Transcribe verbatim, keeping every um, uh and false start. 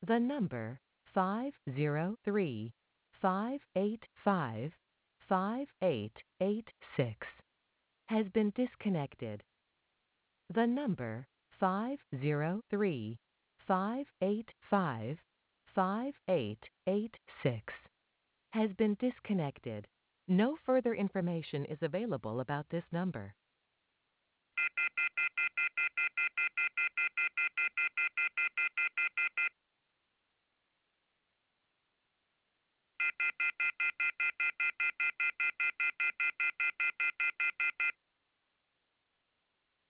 The number five zero three, five eight five, five eight eight six has been disconnected. The number five zero three, five eight five, five eight eight six has been disconnected. No further information is available about this number.